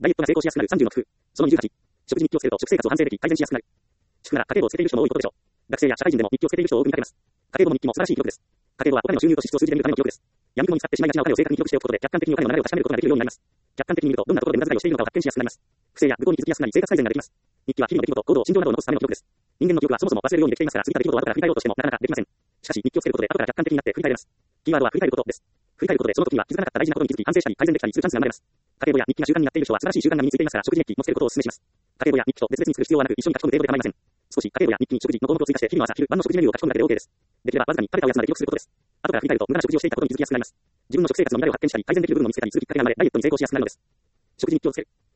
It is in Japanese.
ダイエットが成功しやすくなる30の工夫。その28。食事に気をつけると食生活を反省でき、改善しやすくなる。主婦なら家計簿をつけている人も多いことでしょう。学生や社会人でも日記をつけている人を多く見かけます。家計簿の日記も素晴らしい記録です。家計簿はお金の収入と支出を数字で見るための記録です。闇雲に使ってしまいがちなお金を正確に記録しておくことで、客観的にお金の流れを確かめることができるようになります。客観的に見ると、どんなところで無駄遣いをしているのかを発見しやすくなります。不正や無効に気づきやすくなり、生活改善ができます。日記は日々の出来事、行動、心情などを残すための記録です。人間の記憶はそもそも忘れるようにできていますから、過ぎた出来事を後から振り返ろうとしてもなかなかできません。しかし、日記をつけることで後から客観的になって振り返れます。キーワードは振り返ることです。振り返ることでその時には気づかなかった大事なことに気づき、反省したり改善できたりするチャンスが生まれます。家計簿や日記が習慣になっている人は素晴らしい習慣が身についていますから、食事日記もつけることをお勧めします。家計簿や日記と別々に作る必要はなく、一緒に書き込む程度で構いません。少し家計簿や日記に食事の項目を追加して、日々の朝、昼、晩の食事メニューを書き込むだけで OK です。できればわずかに食べたおやつまで記録することです。後から振り返ると無駄な食事をしていたことに気づきやすくなります。自分の食生活の乱れを発見したり、改善できる部分を見つけたりするきっかけが生まれ、ダイエットに成功しやすくなるのです。食事日記をつける。